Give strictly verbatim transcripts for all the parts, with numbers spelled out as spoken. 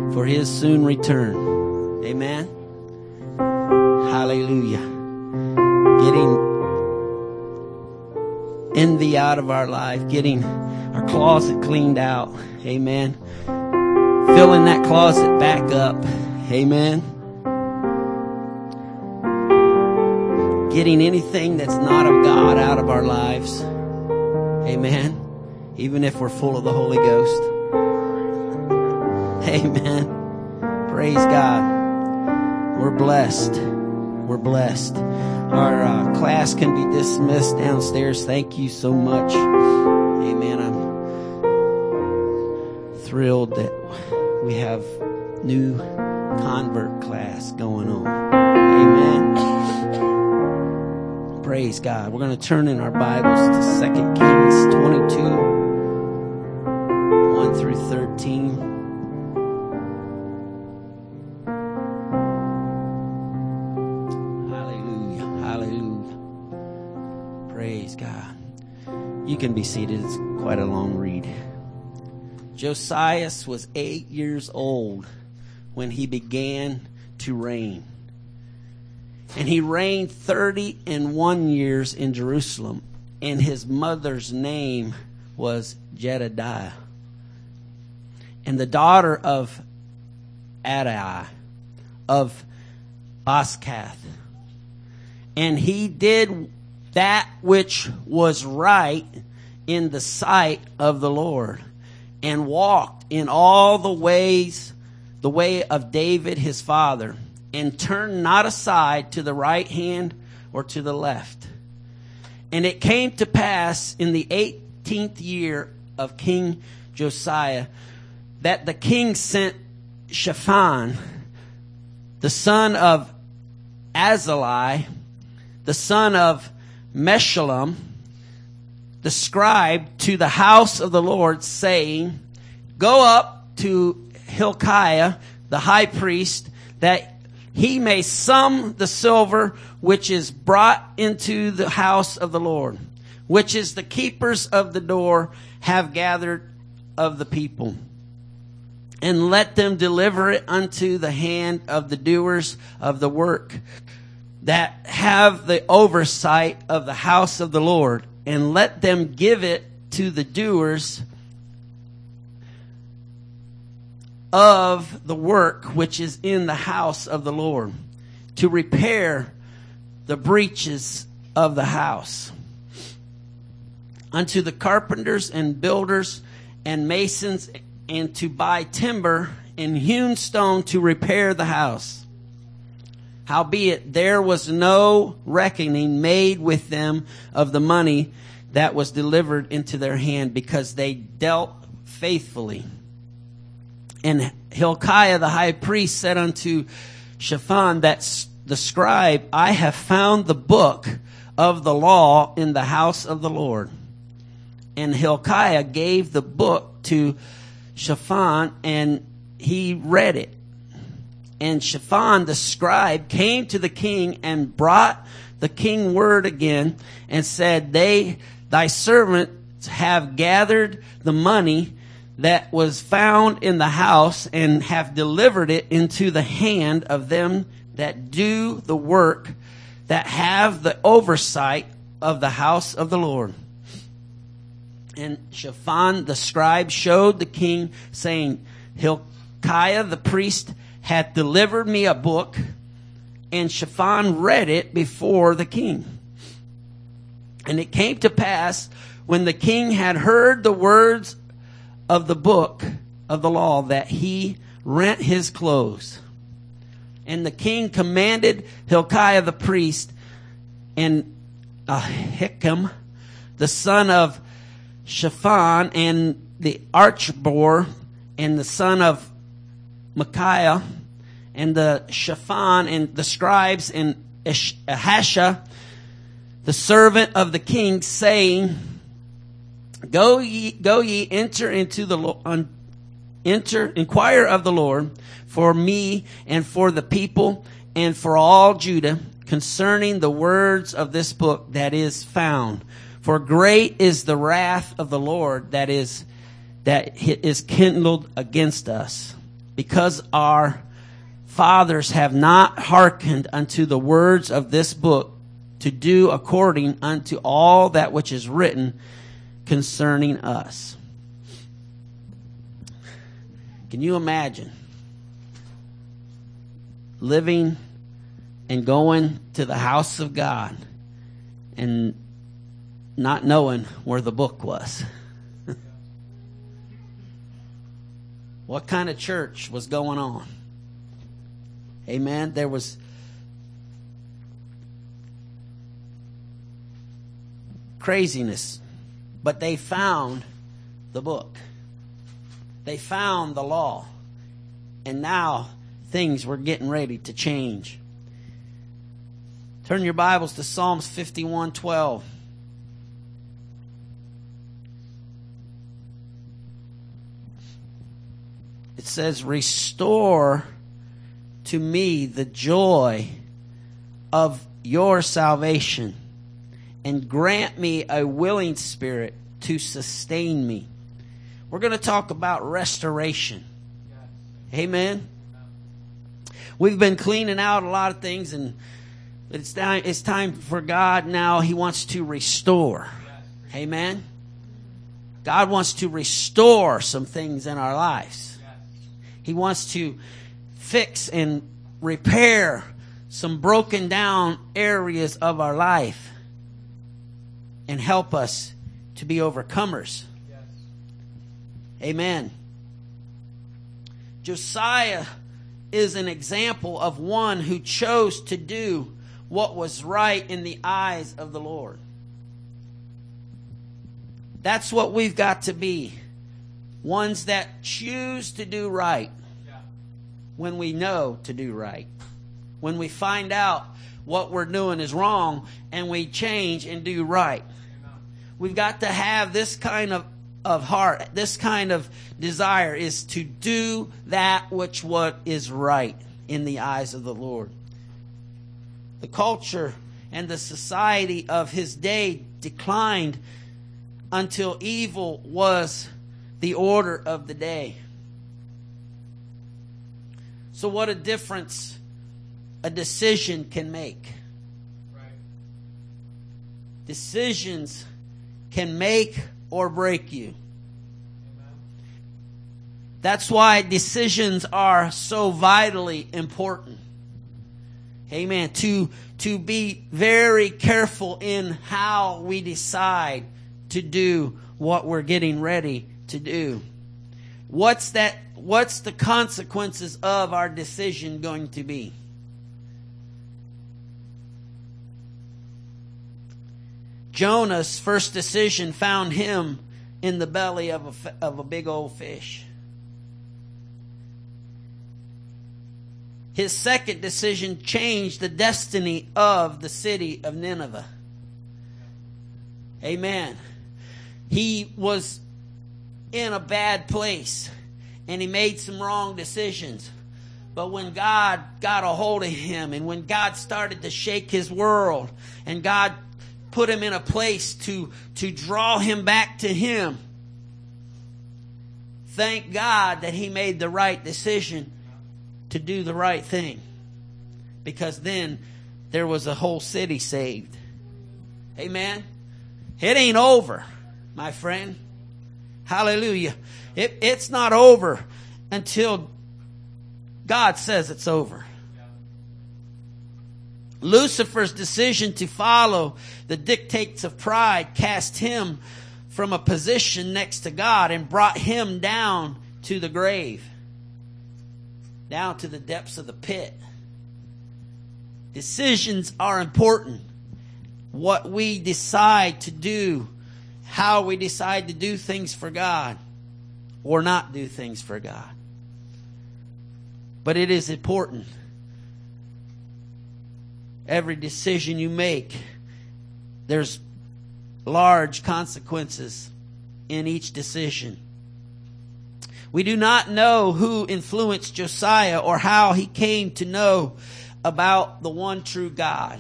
for His soon return. Amen. Hallelujah. Getting envy out of our life, getting our closet cleaned out. Amen. Filling that closet back up. Amen. Getting anything that's not of God out of our lives. Amen. Even if we're full of the Holy Ghost. Amen. Praise God. We're blessed. We're blessed. Our uh, class can be dismissed downstairs. Thank you so much. Amen. I'm thrilled that we have new convert class going on. Amen. Praise God. We're going to turn in our Bibles to Second Kings twenty-two, one through thirteen. You can be seated. It's quite a long read. Josias was eight years old when he began to reign. And he reigned thirty and one years in Jerusalem. And his mother's name was Jedediah. And the daughter of Adai of Boskath. And he did that which was right in the sight of the Lord, and walked in all the ways, the way of David his father, and turned not aside to the right hand or to the left. And it came to pass in the eighteenth year of King Josiah that the king sent Shaphan, the son of Azaliah, the son of Meshullam, the scribe, to the house of the Lord, saying, Go up to Hilkiah, the high priest, that he may sum the silver which is brought into the house of the Lord, which is the keepers of the door have gathered of the people. And let them deliver it unto the hand of the doers of the work, that have the oversight of the house of the Lord, and let them give it to the doers of the work which is in the house of the Lord, to repair the breaches of the house, unto the carpenters and builders and masons, and to buy timber and hewn stone to repair the house. Howbeit, there was no reckoning made with them of the money that was delivered into their hand, because they dealt faithfully. And Hilkiah the high priest said unto Shaphan, that the scribe, I have found the book of the law in the house of the Lord. And Hilkiah gave the book to Shaphan, and he read it. And Shaphan the scribe came to the king and brought the king word again, and said, They, thy servants, have gathered the money that was found in the house, and have delivered it into the hand of them that do the work, that have the oversight of the house of the Lord. And Shaphan the scribe showed the king, saying, Hilkiah the priest hath delivered me a book. And Shaphan read it before the king. And it came to pass, when the king had heard the words of the book of the law, that he rent his clothes. And the king commanded Hilkiah the priest, and Ahikam the son of Shaphan, and the archbor, and the son of Micaiah, and the Shaphan, and the scribes, and Ahasha, the servant of the king, saying, Go ye, go ye, enter into the Lord, enter, inquire of the Lord for me and for the people and for all Judah concerning the words of this book that is found. For great is the wrath of the Lord that is that is kindled against us. because our fathers have not hearkened unto the words of this book, to do according unto all that which is written concerning us. Can you imagine living and going to the house of God and not knowing where the book was? What kind of church was going on? Amen. There was craziness, but they found the book. They found the law. And now things were getting ready to change. Turn your Bibles to Psalms fifty-one twelve. It says, "Restore to me the joy of your salvation, and grant me a willing spirit to sustain me." We're going to talk about restoration. Amen. We've been cleaning out a lot of things, and it's time, it's time for God now. He wants to restore. Amen. God wants to restore some things in our lives. He wants to fix and repair some broken down areas of our life and help us to be overcomers. Yes. Amen. Josiah is an example of one who chose to do what was right in the eyes of the Lord. That's what we've got to be. Ones that choose to do right when we know to do right. When we find out what we're doing is wrong and we change and do right. We've got to have this kind of, of heart, this kind of desire is to do that which what is right in the eyes of the Lord. The culture and the society of his day declined until evil was the order of the day. So what a difference a decision can make. Right. Decisions can make or break you. Amen. That's why decisions are so vitally important. Amen. To, to be very careful in how we decide to do what we're getting ready to do. What's that? What's the consequences of our decision going to be? Jonah's first decision found him in the belly of a, of a big old fish. His second decision changed the destiny of the city of Nineveh. Amen. He was in a bad place and he made some wrong decisions. But when God got a hold of him and when God started to shake his world and God put him in a place to, to draw him back to him, thank God that he made the right decision to do the right thing. Because then there was a whole city saved. Amen. It ain't over, my friend. Hallelujah. It, it's not over until God says it's over. Lucifer's decision to follow the dictates of pride cast him from a position next to God and brought him down to the grave, down to the depths of the pit. Decisions are important. What we decide to do, how we decide to do things for God or not do things for God. But it is important. Every decision you make, there's large consequences in each decision. We do not know who influenced Josiah or how he came to know about the one true God.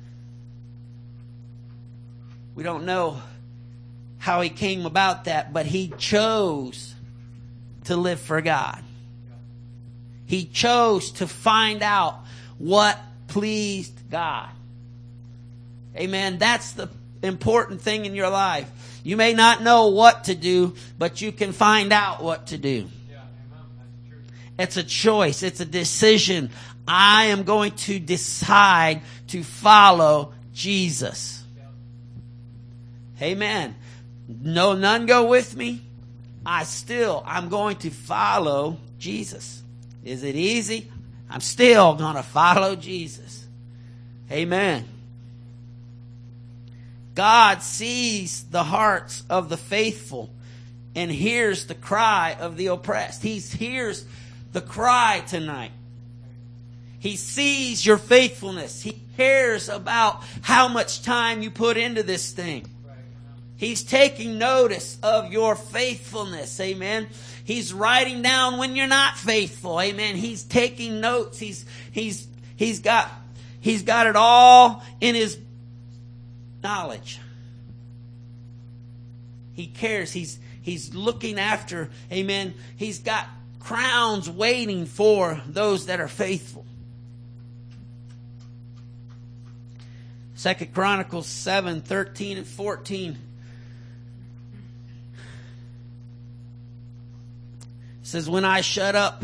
We don't know how he came about that, but he chose to live for God. He chose to find out what pleased God. Amen. That's the important thing in your life. You may not know what to do, but you can find out what to do. Yeah, amen. That's true. It's a choice. It's a decision. I am going to decide to follow Jesus. Yeah. Amen. No, none go with me. I still, I'm going to follow Jesus. Is it easy? I'm still going to follow Jesus. Amen. God sees the hearts of the faithful and hears the cry of the oppressed. He hears the cry tonight. He sees your faithfulness. He cares about how much time you put into this thing. He's taking notice of your faithfulness. Amen. He's writing down when you're not faithful. Amen. He's taking notes. He's he's he's got he's got it all in his knowledge. He cares. He's he's looking after. Amen. He's got crowns waiting for those that are faithful. Second Chronicles seven, thirteen and fourteen. It says, when I shut up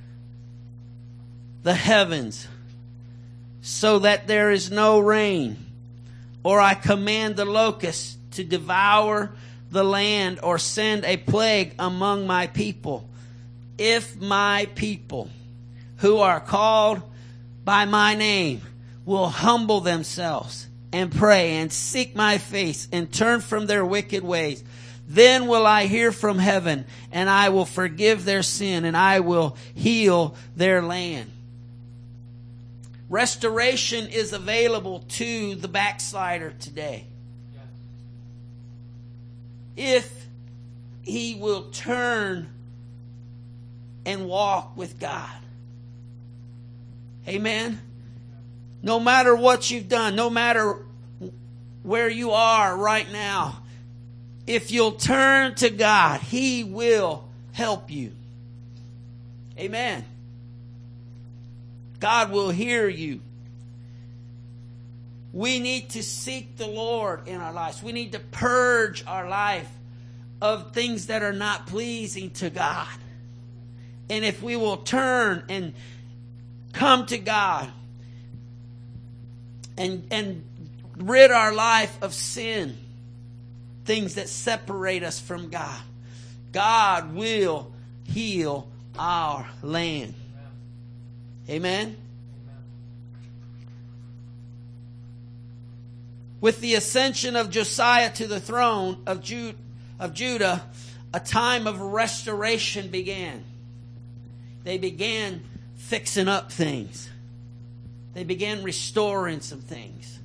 the heavens so that there is no rain, or I command the locusts to devour the land, or send a plague among my people, if my people who are called by my name will humble themselves and pray and seek my face and turn from their wicked ways, then will I hear from heaven, and I will forgive their sin, and I will heal their land. Restoration is available to the backslider today. If he will turn and walk with God. Amen. No matter what you've done, no matter where you are right now, if you'll turn to God, He will help you. Amen. God will hear you. We need to seek the Lord in our lives. We need to purge our life of things that are not pleasing to God. And if we will turn and come to God and, and rid our life of sin, things that separate us from God, God will heal our land. Amen. With the ascension of Josiah to the throne of, Jude, of Judah, a time of restoration began. They began fixing up things. They began restoring some things.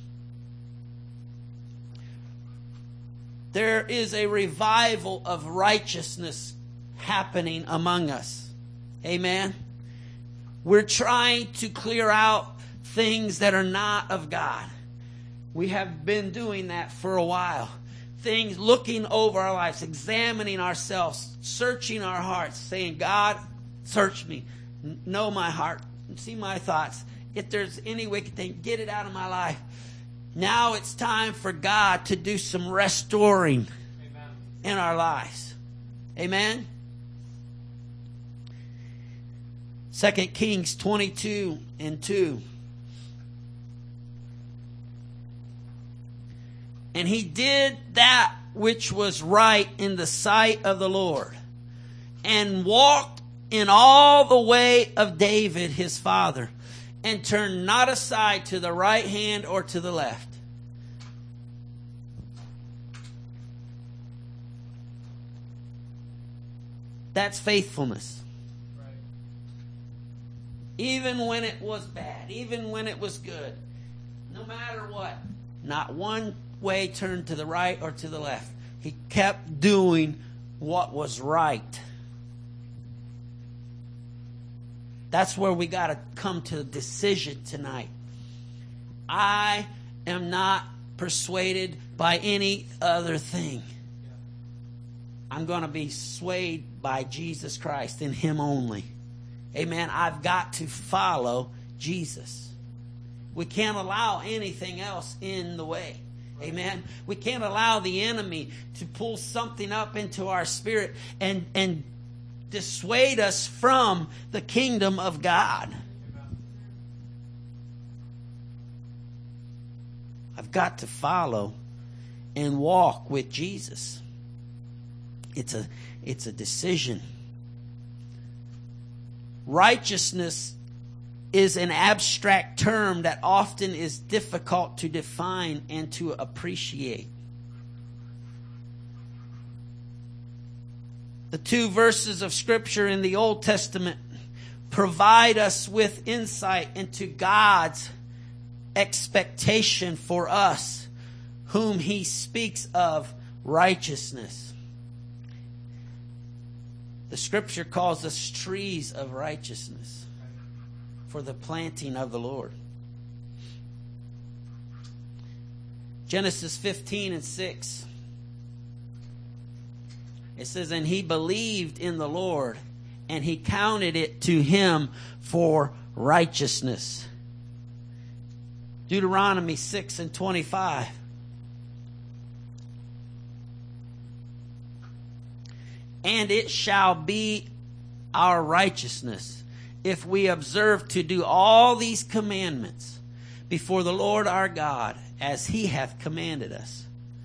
There is a revival of righteousness happening among us. Amen. We're trying to clear out things that are not of God. We have been doing that for a while. Things, looking over our lives, examining ourselves, searching our hearts, saying, God, search me. Know my heart. See my thoughts. If there's any wicked thing, get it out of my life. Now it's time for God to do some restoring Amen. In our lives. Amen. Second Kings twenty-two and two. And he did that which was right in the sight of the Lord, and walked in all the way of David his father, and turned not aside to the right hand or to the left. That's faithfulness. Right. Even when it was bad, even when it was good, no matter what, not one way turned to the right or to the left. He kept doing what was right. That's where we got to come to a decision tonight. I am not persuaded by any other thing. I'm going to be swayed by Jesus Christ and Him only. Amen. I've got to follow Jesus. We can't allow anything else in the way. Amen. We can't allow the enemy to pull something up into our spirit and, and dissuade us from the kingdom of God. I've got to follow and walk with Jesus. It's a, it's a decision. Righteousness is an abstract term that often is difficult to define and to appreciate. The two verses of Scripture in the Old Testament provide us with insight into God's expectation for us, whom He speaks of righteousness. The Scripture calls us trees of righteousness for the planting of the Lord. Genesis fifteen and six. It says, and he believed in the Lord, and he counted it to him for righteousness. Deuteronomy six and twenty-five. And it shall be our righteousness if we observe to do all these commandments before the Lord our God, as He hath commanded us.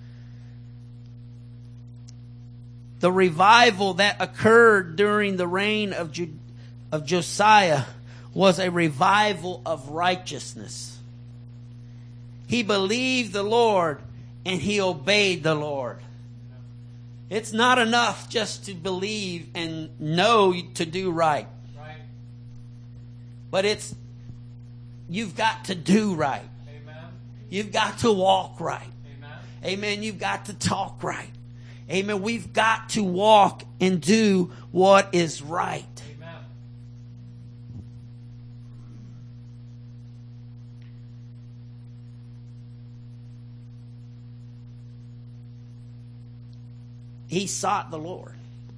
The revival that occurred during the reign of, Ju- of Josiah was a revival of righteousness. He believed the Lord and he obeyed the Lord. It's not enough just to believe and know to do right. Right. But it's, you've got to do right. Amen. You've got to walk right. Amen. Amen. You've got to talk right. Amen. We've got to walk and do what is right. Amen. He sought the Lord.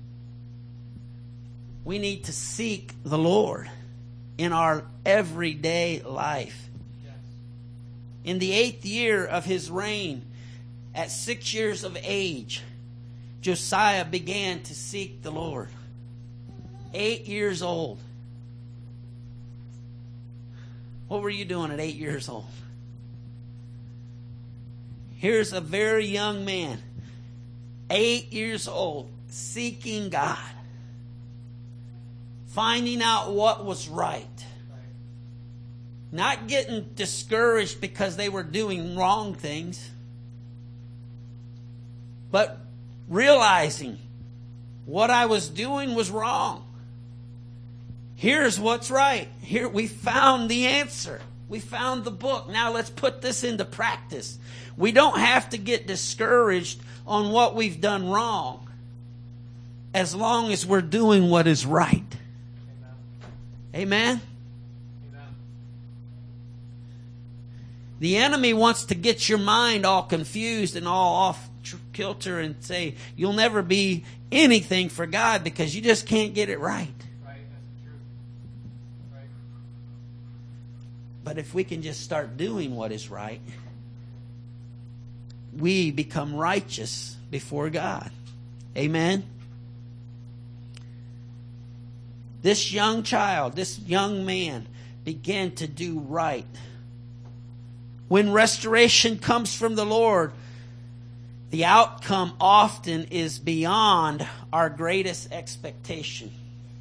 We need to seek the Lord in our everyday life. Yes. In the eighth year of his reign, at six years of age, Josiah began to seek the Lord. Eight years old. What were you doing at eight years old? Here's a very young man, eight years old, seeking God, finding out what was right, not getting discouraged because they were doing wrong things, but realizing what I was doing was wrong. Here's what's right. Here we found the answer. We found the book. Now let's put this into practice. We don't have to get discouraged on what we've done wrong, as long as we're doing what is right. Amen? Amen. The enemy wants to get your mind all confused and all off kilter and say you'll never be anything for God because you just can't get it right. Right, that's the truth. Right. But if we can just start doing what is right, we become righteous before God. Amen? This young child, this young man began to do right. When restoration comes from the Lord, the outcome often is beyond our greatest expectation.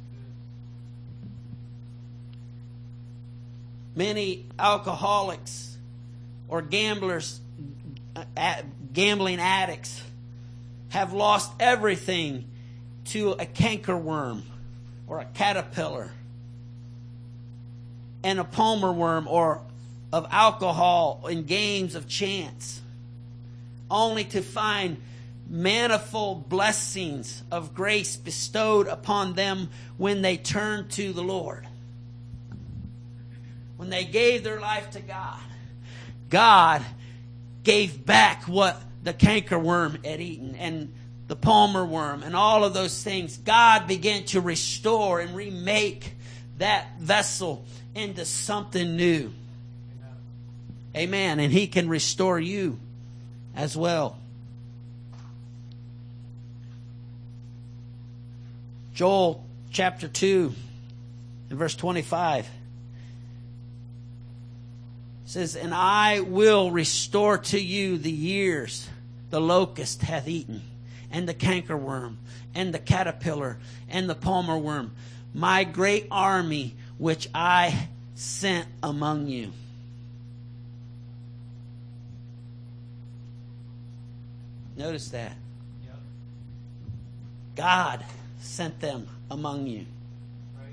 Many alcoholics or gamblers, gambling addicts, have lost everything to a cankerworm or a caterpillar and a palmer worm or of alcohol and games of chance, only to find manifold blessings of grace bestowed upon them when they turned to the Lord. When they gave their life to God, God gave back what the cankerworm had eaten and the palmer worm and all of those things. God began to restore and remake that vessel into something new. Amen. Amen. And He can restore you as well. Joel chapter two and verse twenty-five says, "And I will restore to you the years the locust hath eaten, and the cankerworm, and the caterpillar, and the palmer worm, my great army which I sent among you." Notice that. Yep. God sent them among you. Right.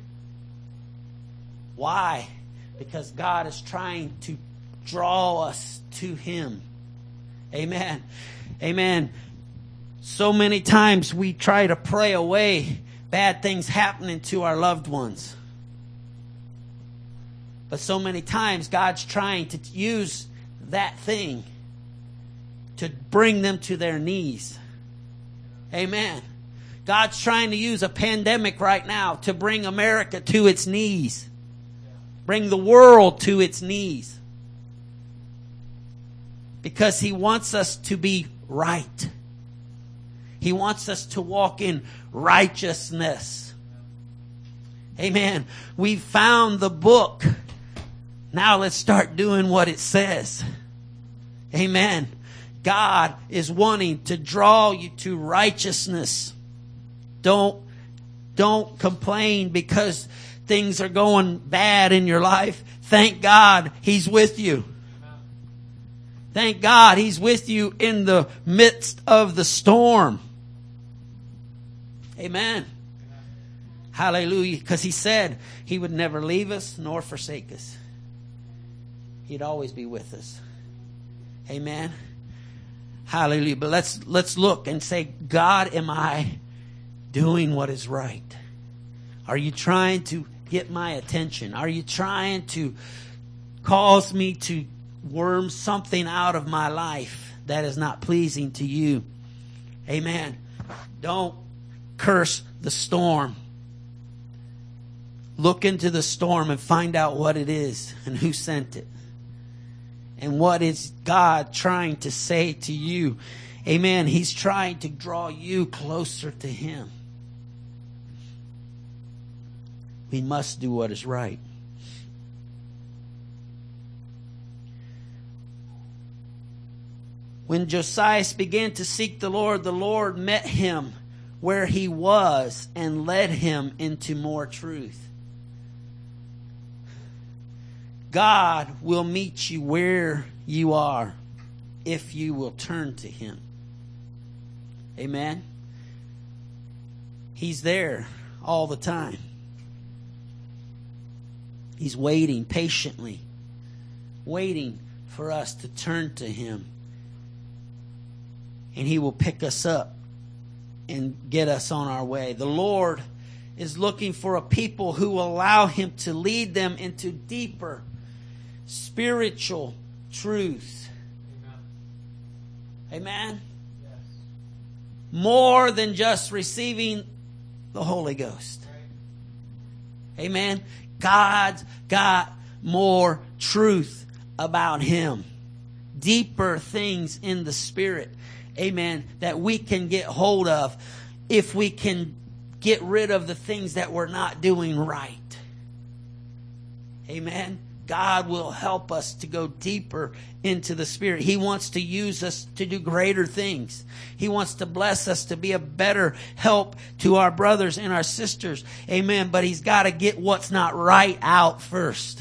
Why? Because God is trying to draw us to Him. Amen. Amen. So many times we try to pray away bad things happening to our loved ones. But so many times God's trying to use that thing to bring them to their knees. Amen. God's trying to use a pandemic right now to bring America to its knees. Bring the world to its knees. Because He wants us to be right. He wants us to walk in righteousness. Amen. We've found the book. Now let's start doing what it says. Amen. God is wanting to draw you to righteousness. Don't, don't complain because things are going bad in your life. Thank God He's with you. Thank God He's with you in the midst of the storm. Amen. Hallelujah. Because He said He would never leave us nor forsake us. He'd always be with us. Amen. Hallelujah. But let's let's look and say, God, am I doing what is right? Are you trying to get my attention? Are you trying to cause me to worm something out of my life that is not pleasing to you? Amen. Don't curse the storm. Look into the storm and find out what it is and who sent it. And what is God trying to say to you? Amen. He's trying to draw you closer to Him. We must do what is right. When Josias began to seek the Lord, the Lord met him where he was and led him into more truth. God will meet you where you are if you will turn to Him. Amen. He's there all the time. He's waiting patiently, waiting for us to turn to Him. And He will pick us up and get us on our way. The Lord is looking for a people who will allow Him to lead them into deeper spiritual truth. Amen. Amen. Yes. More than just receiving the Holy Ghost. Right. Amen. God's got more truth about Him. Deeper things in the Spirit. Amen. That we can get hold of if we can get rid of the things that we're not doing right. Amen. God will help us to go deeper into the Spirit. He wants to use us to do greater things. He wants to bless us to be a better help to our brothers and our sisters. Amen. But He's got to get what's not right out first.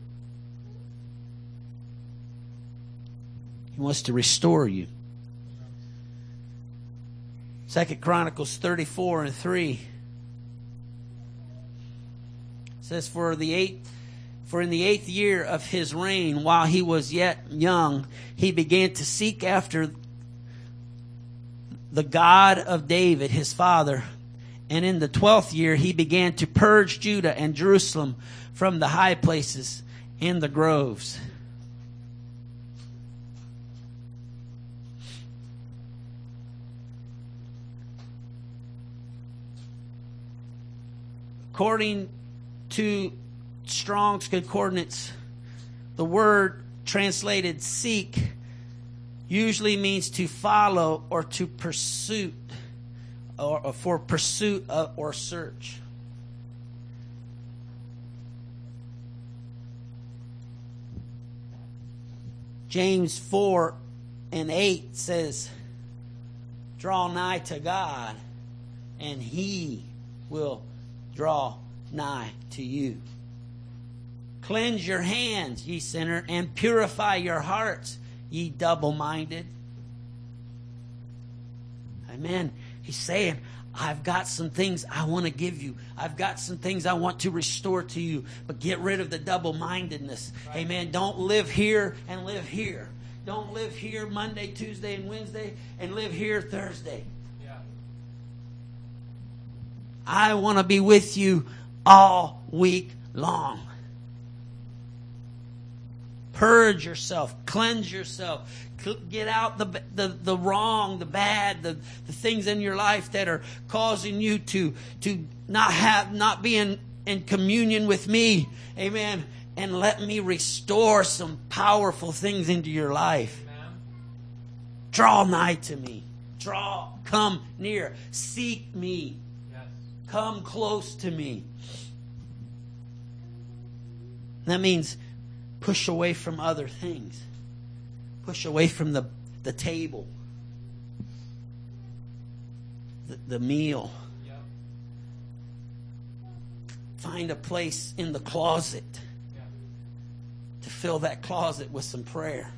He wants to restore you. Second Chronicles thirty-four and three says, For the eighth For in the eighth year of his reign, while he was yet young, he began to seek after the God of David, his father. And in the twelfth year, he began to purge Judah and Jerusalem from the high places and the groves. According to Strong's Concordance, the word translated seek usually means to follow or to pursue, or, or for pursuit of, or search. James four and eight says, draw nigh to God, and He will draw nigh to you. Cleanse your hands, ye sinner, and purify your hearts, ye double-minded. Amen. He's saying, I've got some things I want to give you. I've got some things I want to restore to you. But get rid of the double-mindedness. Right. Amen. Don't live here and live here. Don't live here Monday, Tuesday, and Wednesday, and live here Thursday. Yeah. I want to be with you all week long. Purge yourself. Cleanse yourself. Get out the the, the wrong, the bad, the, the things in your life that are causing you to, to not have not be in, in communion with me. Amen. And let me restore some powerful things into your life. Amen. Draw nigh to me. Draw, come near. Seek me. Yes. Come close to me. That means push away from other things. Push away from the, the table. The, the meal. Yep. Find a place in the closet. Yep. To fill that closet with some prayer.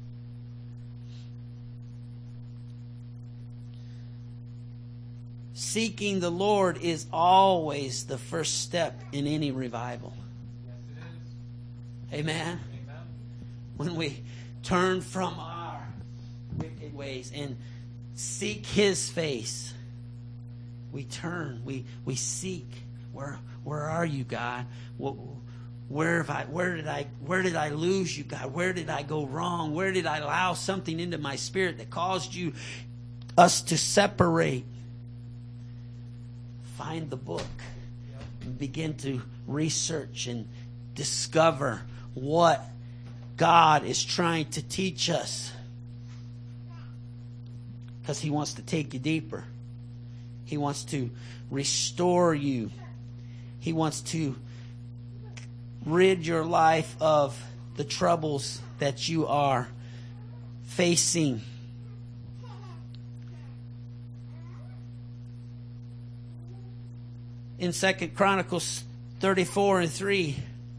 Seeking the Lord is always the first step in any revival. Yes, it is. Amen. Amen. When we turn from our wicked ways and seek His face, we turn, we we seek. Where where are you, God? Where have I? Where did I? Where did I lose you, God? Where did I go wrong? Where did I allow something into my spirit that caused you us to separate? Find the book and begin to research and discover what God is trying to teach us, because He wants to take you deeper. He wants to restore you. He wants to rid your life of the troubles that you are facing. In Second Chronicles thirty-four and three,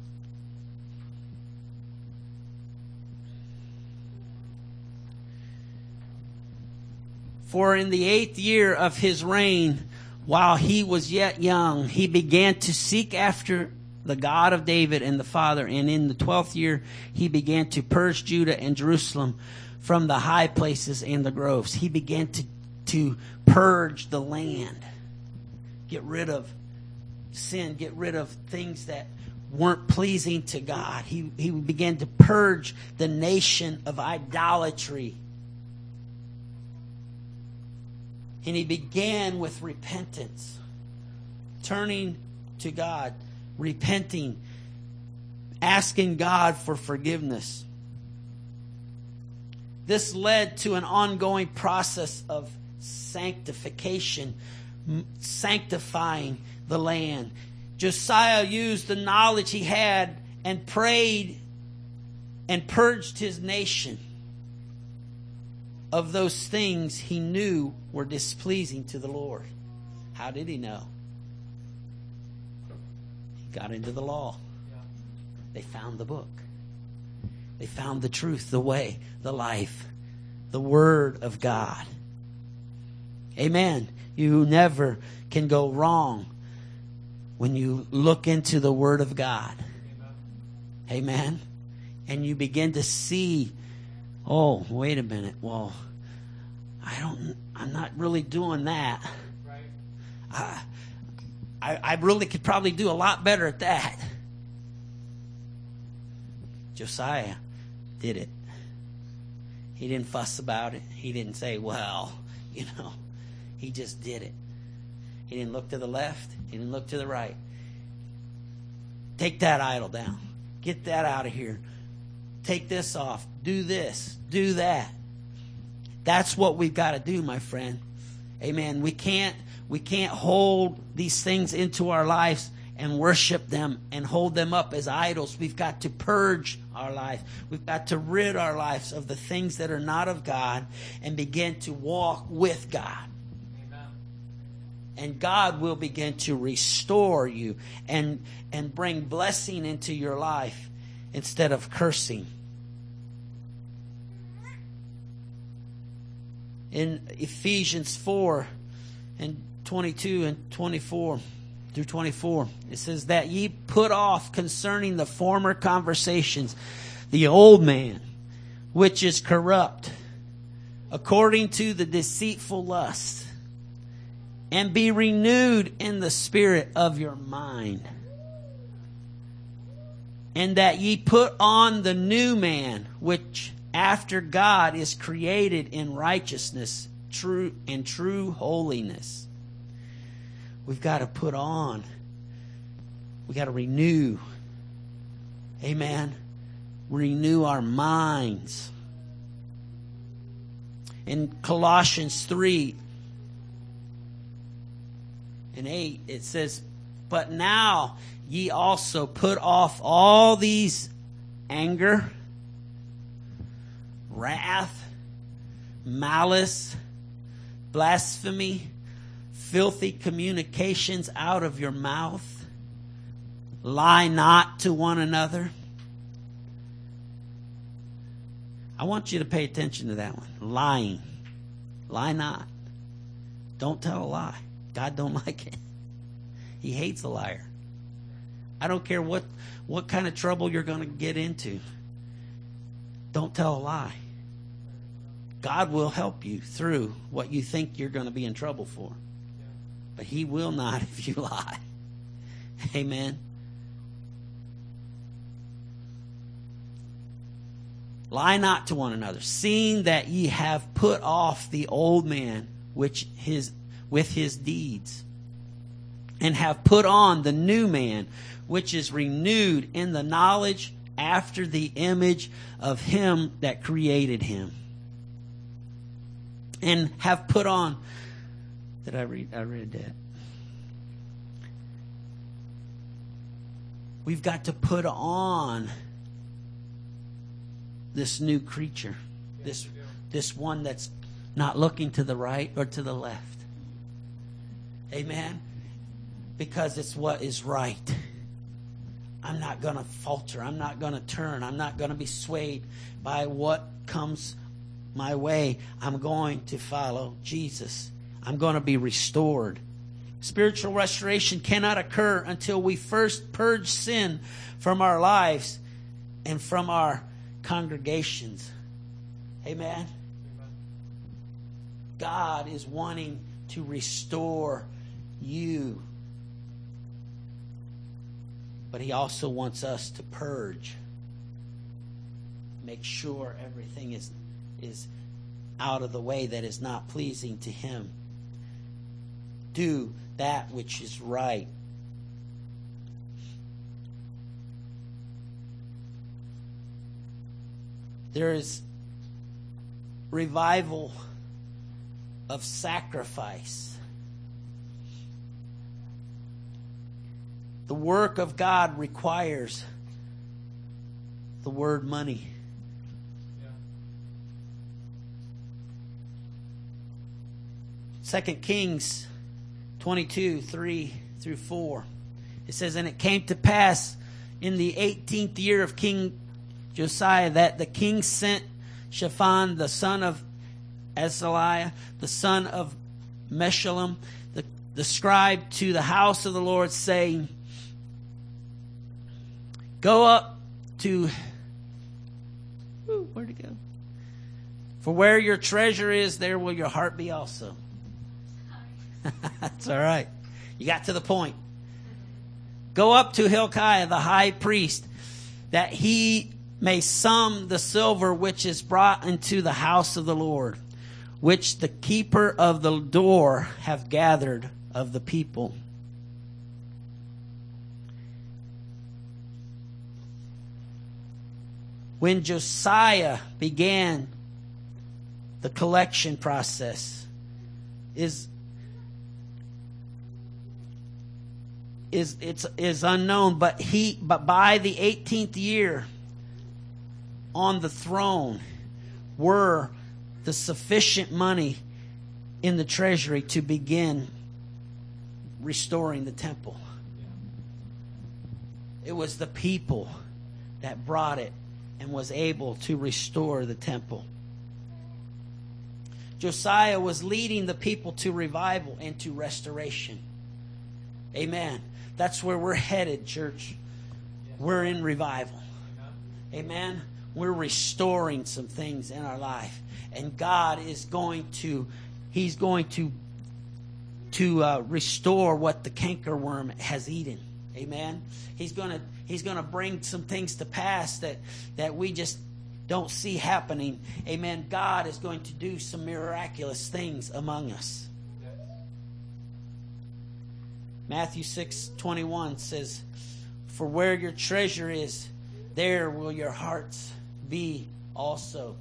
for in the eighth year of his reign, while he was yet young, he began to seek after the God of David and the Father. And in the twelfth year, he began to purge Judah and Jerusalem from the high places and the groves. He began to, to purge the land. Get rid of sin. Get rid of things that weren't pleasing to God. He, he began to purge the nation of idolatry. And he began with repentance, turning to God, repenting, asking God for forgiveness. This led to an ongoing process of sanctification, sanctifying the land. Josiah used the knowledge he had and prayed and purged his nation of those things he knew were displeasing to the Lord. How did he know? He got into the law. They found the book. They found the truth, the way, the life, the Word of God. Amen. You never can go wrong when you look into the Word of God. Amen. Amen. And you begin to see, oh, wait a minute. Well, I don't, I'm not really doing that. Right. I, I, I really could probably do a lot better at that. Josiah did it. He didn't fuss about it. He didn't say, well, you know, he just did it. He didn't look to the left. He didn't look to the right. Take that idol down. Get that out of here. Take this off. Do this. Do that. That's what we've got to do, my friend. Amen. We can't, we can't hold these things into our lives and worship them and hold them up as idols. We've got to purge our life. We've got to rid our lives of the things that are not of God and begin to walk with God. Amen. And God will begin to restore you and, and bring blessing into your life instead of cursing. In Ephesians four and twenty-two and twenty-four through twenty-four, it says that ye put off concerning the former conversations the old man, which is corrupt, according to the deceitful lust, and be renewed in the spirit of your mind. And that ye put on the new man, which after God is created in righteousness, true and true holiness. We've got to put on. We got to renew. Amen. Renew our minds. In Colossians three and eight, it says, but now ye also put off all these anger, wrath, malice, blasphemy, filthy communications out of your mouth. Lie not to one another. I want you to pay attention to that one. Lying. Lie not. Don't tell a lie. God don't like it. He hates a liar. I don't care what, what kind of trouble you're going to get into. Don't tell a lie. God will help you through what you think you're going to be in trouble for. But He will not if you lie. Amen. Lie not to one another, seeing that ye have put off the old man which his with his deeds, and have put on the new man, which is renewed in the knowledge after the image of him that created him. And have put on. Did I read? I read that. We've got to put on this new creature. This, this one that's not looking to the right or to the left. Amen? Because it's what is right. I'm not going to falter. I'm not going to turn. I'm not going to be swayed by what comes my way. I'm going to follow Jesus. I'm going to be restored. Spiritual restoration cannot occur until we first purge sin from our lives and from our congregations. Amen? Amen. God is wanting to restore you. But He also wants us to purge. Make sure everything is, is out of the way that is not pleasing to Him. Do that which is right. There is revival of sacrifice. The work of God requires the word money. Yeah. Second Kings twenty-two, three through four. It says, and it came to pass in the eighteenth year of King Josiah that the king sent Shaphan, the son of Azaliah, the son of Meshullam, the, the scribe, to the house of the Lord, saying, go up to, ooh, where'd it go? For where your treasure is, there will your heart be also. That's all right. You got to the point. Go up to Hilkiah, the high priest, that he may sum the silver which is brought into the house of the Lord, which the keeper of the door have gathered of the people. when Josiah began the collection process is is it's is unknown, but he but by the eighteenth year on the throne were the sufficient money in the treasury to begin restoring the temple. It was the people that brought it and was able to restore the temple. Josiah was leading the people to revival and to restoration. Amen. That's where we're headed, church. We're in revival. Amen. We're restoring some things in our life. And God is going to, He's going to, to uh, restore what the cankerworm has eaten. Amen. He's going to, He's going to bring some things to pass that, that we just don't see happening. Amen. God is going to do some miraculous things among us. Matthew six twenty-one says, "For where your treasure is, there will your hearts be also."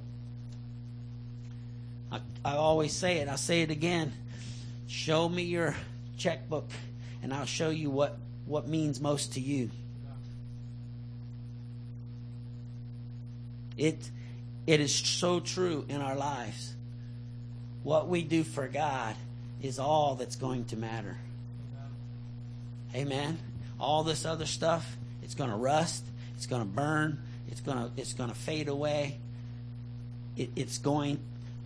I, I always say it. I'll say it again. Show me your checkbook, and I'll show you what, what means most to you. It, it is so true in our lives. What we do for God is all that's going to matter. Amen. All this other stuff, it's going to rust. It's going to burn. It's going to, it's going to fade away. It, it's going.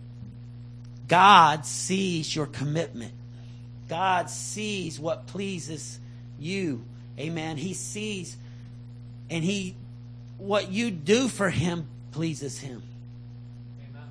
God sees your commitment. God sees what pleases you. Amen. He sees, and He, what you do for Him pleases Him. Amen.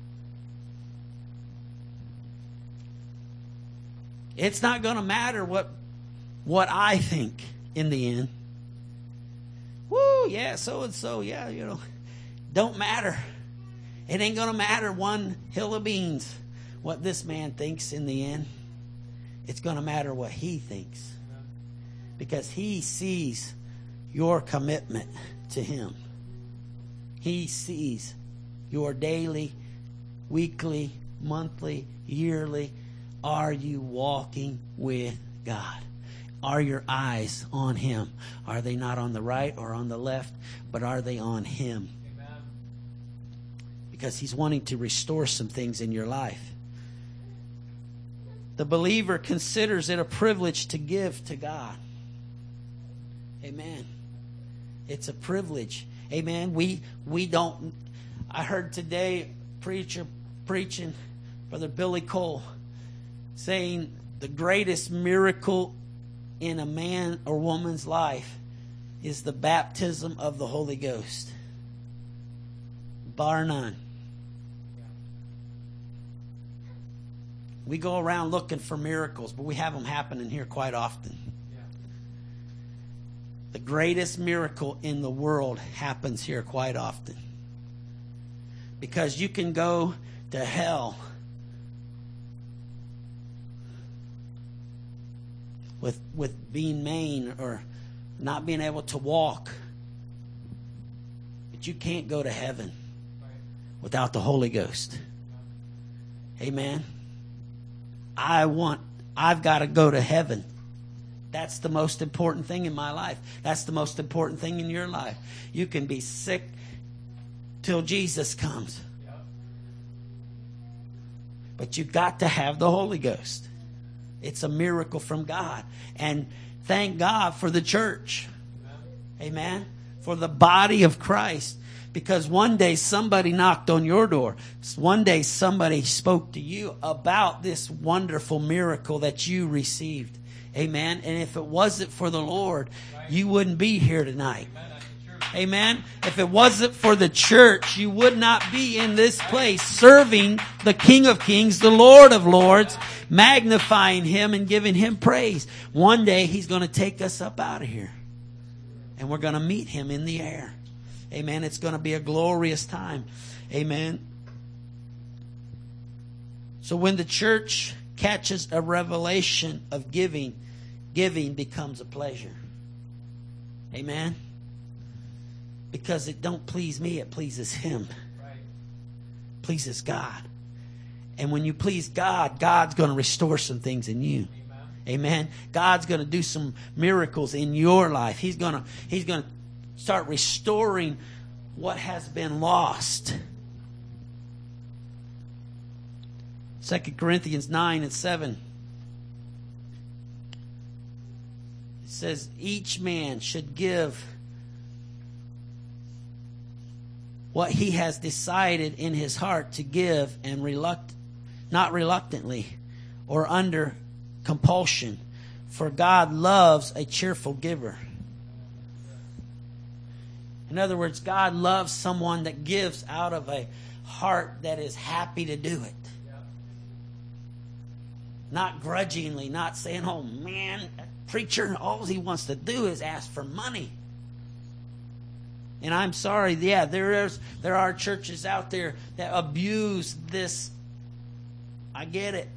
It's not going to matter what what I think in the end. Woo, yeah, so and so, yeah, you know. Don't matter. It ain't going to matter one hill of beans what this man thinks in the end. It's going to matter what He thinks. Because He sees your commitment to Him. He sees your daily, weekly, monthly, yearly. Are you walking with God? Are your eyes on Him? Are they not on the right or on the left, but are they on Him? Amen. Because He's wanting to restore some things in your life. The believer considers it a privilege to give to God. Amen. It's a privilege. Amen. We we don't. I heard today preacher preaching, Brother Billy Cole, saying the greatest miracle in a man or woman's life is the baptism of the Holy Ghost. Bar none. We go around looking for miracles, but we have them happening here quite often. Yeah. The greatest miracle in the world happens here quite often. Because you can go to hell with with being maimed or not being able to walk. But you can't go to heaven without the Holy Ghost. Amen. I want, I've got to go to heaven. That's the most important thing in my life. That's the most important thing in your life. You can be sick till Jesus comes. But you've got to have the Holy Ghost. It's a miracle from God. And thank God for the church. Amen. Amen. For the body of Christ. Because one day somebody knocked on your door. One day somebody spoke to you about this wonderful miracle that you received. Amen. And if it wasn't for the Lord, you wouldn't be here tonight. Amen. If it wasn't for the church, you would not be in this place serving the King of Kings, the Lord of Lords, magnifying Him and giving Him praise. One day He's going to take us up out of here. And we're going to meet Him in the air. Amen. It's going to be a glorious time. Amen. So when the church catches a revelation of giving, giving becomes a pleasure. Amen. Because it don't please me, it pleases Him. Right. Pleases God. And when you please God, God's going to restore some things in you. Amen. Amen. God's going to do some miracles in your life. He's going to He's going to start restoring what has been lost. Second Corinthians nine and seven. It says, each man should give what he has decided in his heart to give, and reluct, not reluctantly or under compulsion, for God loves a cheerful giver. In other words, God loves someone that gives out of a heart that is happy to do it. Not grudgingly, not saying, oh man, that preacher, all he wants to do is ask for money. And I'm sorry, yeah, there is there are churches out there that abuse this. I get it.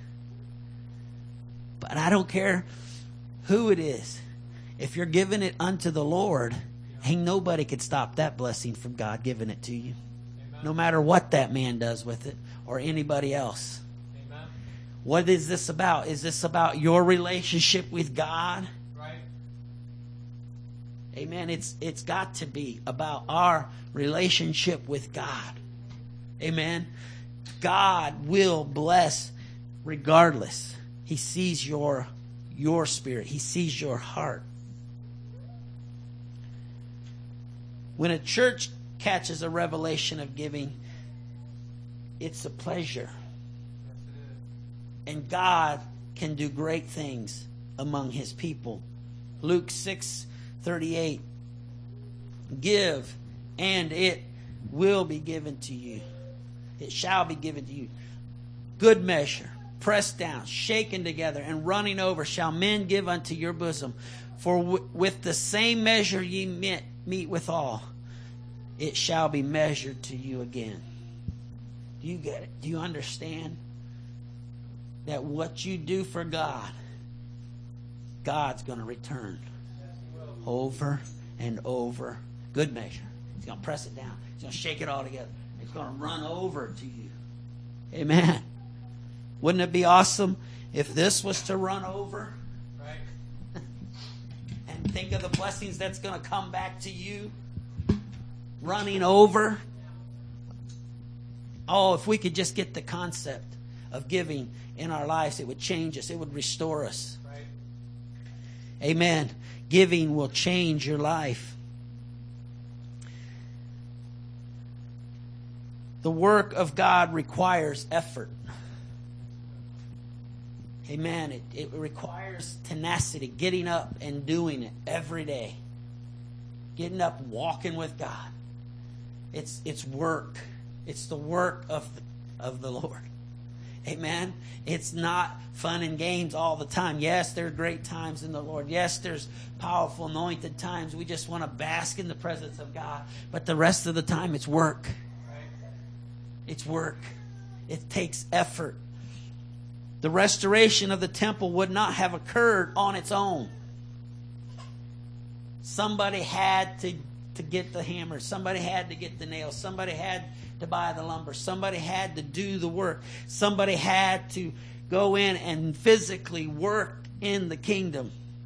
But I don't care who it is. If you're giving it unto the Lord, ain't nobody could stop that blessing from God giving it to you. Amen. No matter what that man does with it or anybody else. Amen. What is this about? Is this about your relationship with God? Right. Amen. It's it's got to be about our relationship with God. Amen. God will bless regardless. He sees your your spirit. He sees your heart. When a church catches a revelation of giving, it's a pleasure. Yes, it is. And God can do great things among His people. Luke six thirty-eight. Give, and it will be given to you. It shall be given to you. Good measure, pressed down, shaken together, and running over, shall men give unto your bosom. For w- with the same measure ye met, meet withal, it shall be measured to you again. Do you get it? Do you understand that what you do for God, God's going to return over and over? Good measure. He's going to press it down. He's going to shake it all together. It's going to run over to you. Amen. Wouldn't it be awesome if this was to run over? Right. And think of the blessings that's going to come back to you. Running over. Oh, if we could just get the concept of giving in our lives, it would change us. It would restore us. Right. Amen. Giving will change your life. The work of God requires effort. Amen. It, it requires tenacity, getting up and doing it every day. Getting up, walking with God. It's it's work. It's the work of the, of the Lord. Amen. It's not fun and games all the time. Yes, there are great times in the Lord. Yes, there's powerful anointed times. We just want to bask in the presence of God. But the rest of the time, it's work. It's work. It takes effort. The restoration of the temple would not have occurred on its own. Somebody had to, to get the hammer. Somebody had to get the nails. Somebody had to buy the lumber. Somebody had to do the work. Somebody had to go in and physically work in the kingdom.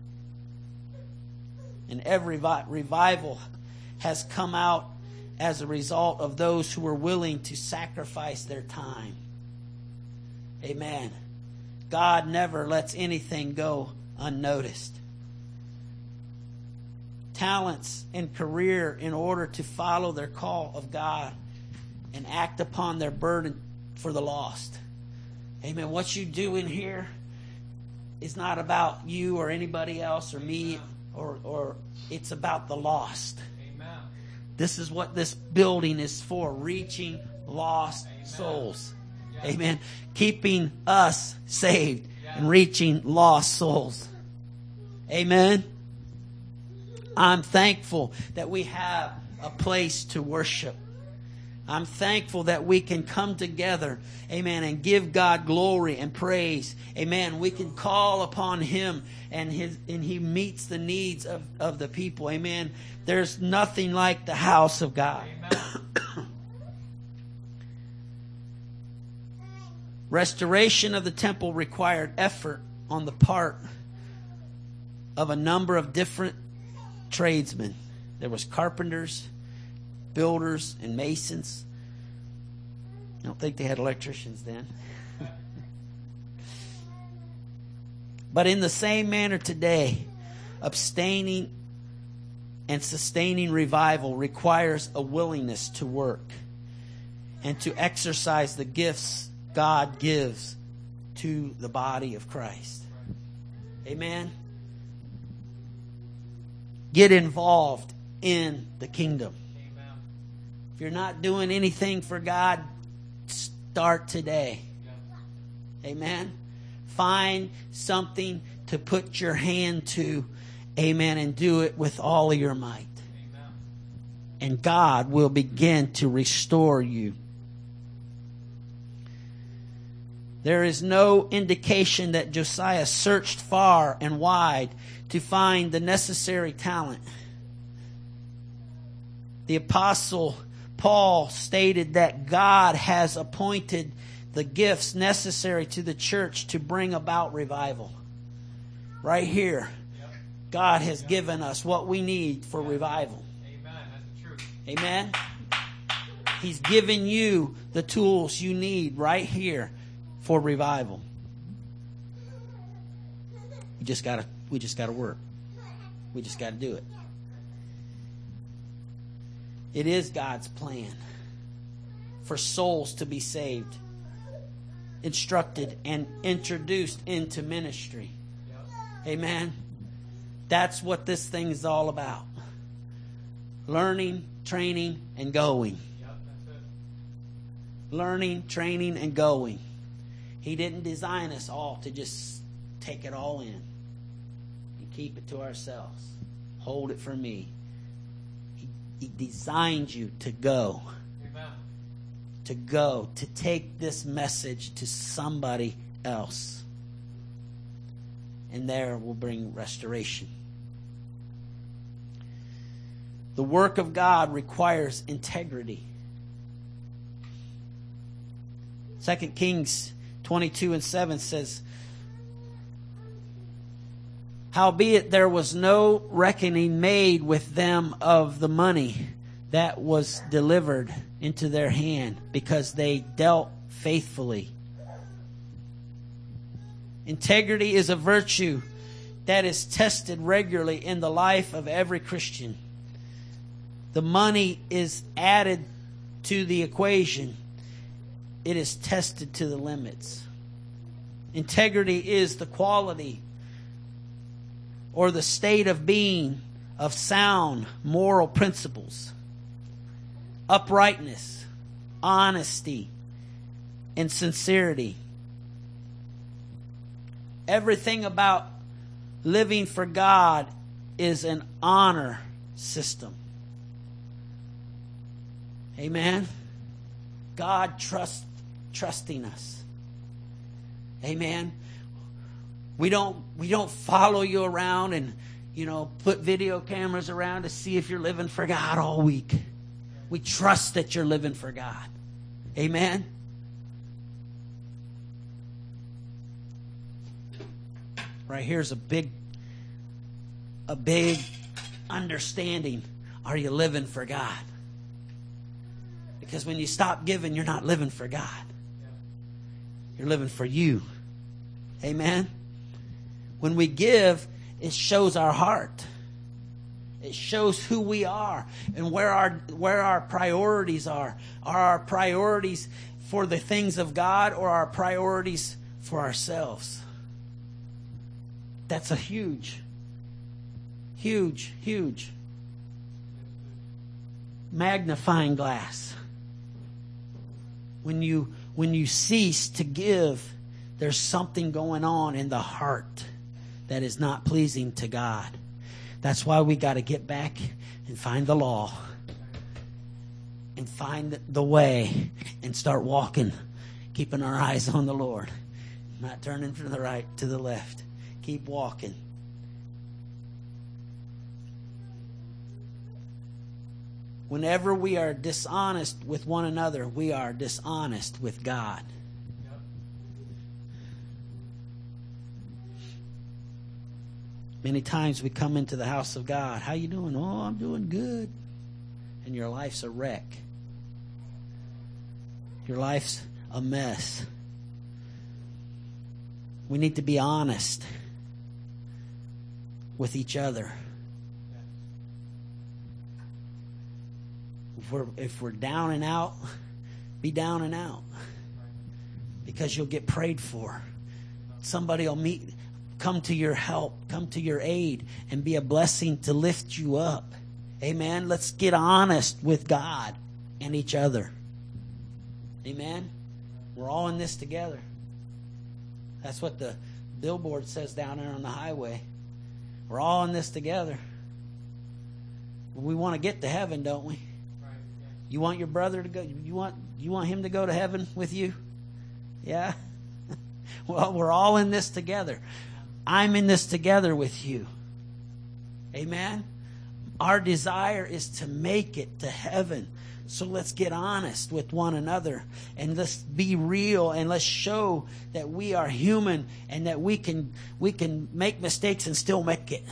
And every revival has come out as a result of those who were willing to sacrifice their time. Amen. God never lets anything go unnoticed. Talents and career in order to follow their call of God and act upon their burden for the lost. Amen. What you do in here is not about you or anybody else or me, or, or it's about the lost. This is what this building is for, reaching lost Amen. Souls. Yes. Amen. Keeping us saved yes. and reaching lost souls. Amen. I'm thankful that we have a place to worship. I'm thankful that we can come together, amen, and give God glory and praise. Amen. We can call upon Him and his and He meets the needs of, of the people. Amen. There's nothing like the house of God. Restoration of the temple required effort on the part of a number of different tradesmen. There was carpenters, builders, and masons. I don't think they had electricians then. But in the same manner today, abstaining and sustaining revival requires a willingness to work and to exercise the gifts God gives to the body of Christ. Amen. Get involved in the kingdom. Amen. If you're not doing anything for God, start today. Yeah. Amen. Find something to put your hand to. Amen. And do it with all of your might. Amen. And God will begin to restore you. There is no indication that Josiah searched far and wide to find the necessary talent. The apostle Paul stated that God has appointed the gifts necessary to the church to bring about revival. Right here, Yep. God has Yep. given us what we need for Yep. revival. Amen. That's the truth. Amen. He's given you the tools you need right here for revival. We just gotta we just gotta work. We just gotta do it. It is God's plan for souls to be saved, instructed, and introduced into ministry. Yep. Amen. That's what this thing is all about. Learning, training, and going. Yep. That's it. Learning, training, and going. He didn't design us all to just take it all in and keep it to ourselves. Hold it for me. He, he designed you to go. Amen. To go. To take this message to somebody else. And there will bring restoration. The work of God requires integrity. Second Kings twenty-two and seven says, howbeit there was no reckoning made with them of the money that was delivered into their hand, because they dealt faithfully. Integrity is a virtue that is tested regularly in the life of every Christian. The money is added to the equation. It is tested to the limits. Integrity is the quality or the state of being of sound moral principles, uprightness, honesty, and sincerity. Everything about living for God is an honor system. Amen. God trusts trusting us. Amen. We don't we don't follow you around and, you know, put video cameras around to see if you're living for God all week. We trust that you're living for God. Amen. Right here's a big a big understanding. Are you living for God? Because when you stop giving, you're not living for God. You're living for you. Amen. When we give, it shows our heart. It shows who we are and where our where our priorities are. Are our priorities for the things of God, or our priorities for ourselves? That's a huge, huge, huge magnifying glass. When you when you cease to give, there's something going on in the heart that is not pleasing to God. That's why we got to get back and find the law and find the way and start walking, keeping our eyes on the Lord, not turning from the right to the left. Keep walking. Whenever we are dishonest with one another, we are dishonest with God. Yep. Many times we come into the house of God. How you doing? Oh, I'm doing good. And your life's a wreck. Your life's a mess. We need to be honest with each other. If we're, if we're down and out, be down and out. Because you'll get prayed for. Somebody will meet, come to your help, come to your aid, and be a blessing to lift you up. Amen. Let's get honest with God and each other. Amen. We're all in this together. That's what the billboard says down there on the highway. We're all in this together. We want to get to heaven, don't we? You want your brother to go? You want you want him to go to heaven with you? Yeah? Well, we're all in this together. I'm in this together with you. Amen? Our desire is to make it to heaven. So let's get honest with one another. And let's be real. And let's show that we are human. And that we can we can make mistakes and still make it.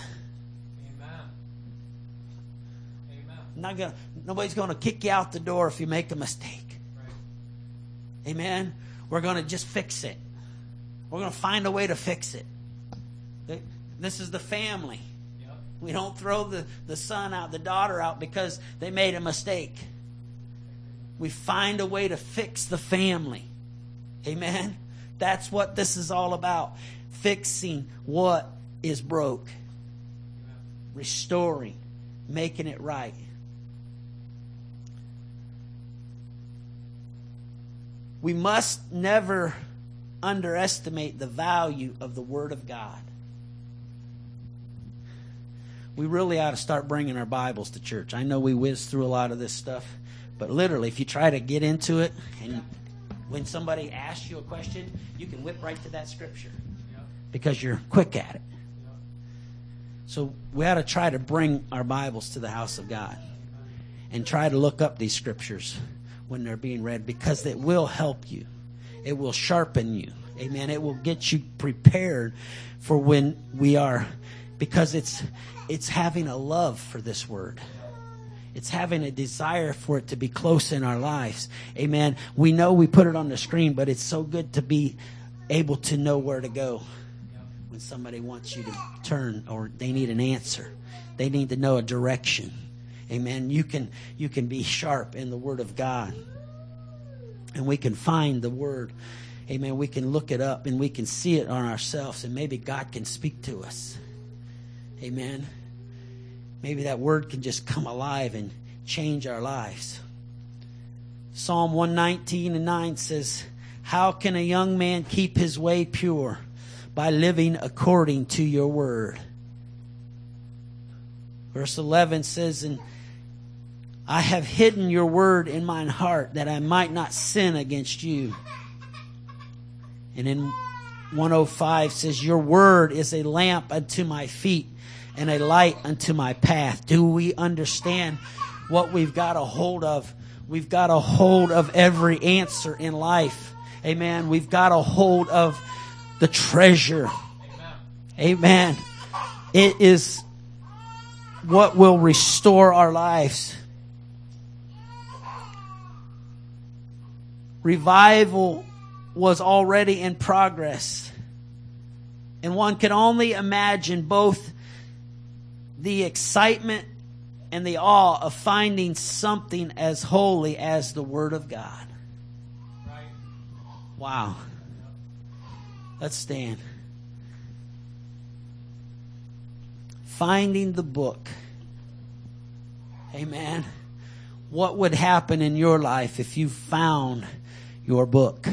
Not gonna, nobody's going to kick you out the door if you make a mistake. Right. Amen. We're going to just fix it. We're going to find a way to fix it. This is the family. Yep. We don't throw the, the son out, the daughter out because they made a mistake. We find a way to fix the family. Amen. That's what this is all about. Fixing what is broke. Amen. Restoring. Making it right. We must never underestimate the value of the Word of God. We really ought to start bringing our Bibles to church. I know we whiz through a lot of this stuff, but literally, if you try to get into it, and when somebody asks you a question, you can whip right to that scripture because you're quick at it. So we ought to try to bring our Bibles to the house of God and try to look up these scriptures when they're being read, because it will help you. It will sharpen you. Amen. It will get you prepared for when we are, because it's it's having a love for this word. It's having a desire for it to be close in our lives. Amen. We know we put it on the screen, but it's so good to be able to know where to go when somebody wants you to turn or they need an answer. They need to know a direction. Amen. You can you can be sharp in the Word of God. And we can find the Word. Amen. We can look it up and we can see it on ourselves. And maybe God can speak to us. Amen. Maybe that Word can just come alive and change our lives. Psalm one nineteen and nine says, "How can a young man keep his way pure? By living according to your word." Verse eleven says, "And I have hidden your word in mine heart, that I might not sin against you." And in one oh five says, "Your word is a lamp unto my feet and a light unto my path." Do we understand what we've got a hold of? We've got a hold of every answer in life. Amen. We've got a hold of the treasure. Amen. Amen. It is what will restore our lives. Revival was already in progress. And one can only imagine both the excitement and the awe of finding something as holy as the Word of God. Right. Wow. Let's stand. Finding the book. Amen. What would happen in your life if you found your book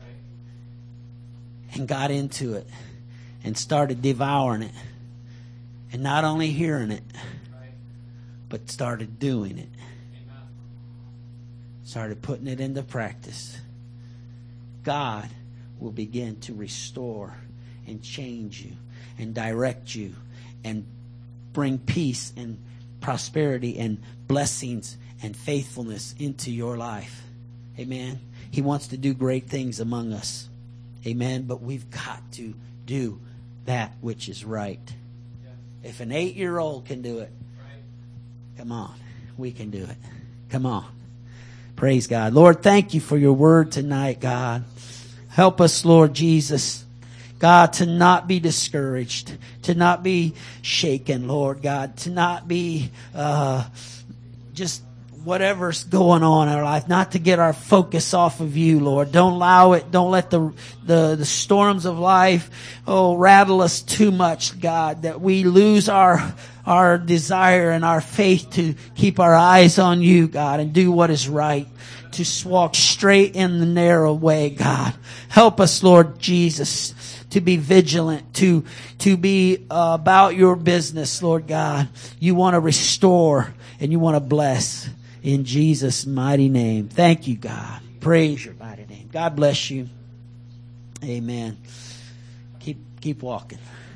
and got into it and started devouring it, and not only hearing it, but started doing it? started putting it into practice, God will begin to restore and change you and direct you and bring peace and prosperity and blessings and faithfulness into your life. Amen. He wants to do great things among us. Amen. But we've got to do that which is right. If an eight-year-old can do it, come on, we can do it. Come on. Praise God. Lord, thank you for your word tonight, God. Help us, Lord Jesus, God, to not be discouraged, to not be shaken, Lord God, to not be uh, just whatever's going on in our life, not to get our focus off of you, Lord. Don't allow it. Don't let the, the, the storms of life, oh, rattle us too much, God, that we lose our, our desire and our faith to keep our eyes on you, God, and do what is right, to walk straight in the narrow way, God. Help us, Lord Jesus, to be vigilant, to, to be uh, about your business, Lord God. You want to restore and you want to bless. In Jesus' mighty name. Thank you, God. Praise your mighty name. God bless you. Amen. Keep keep walking.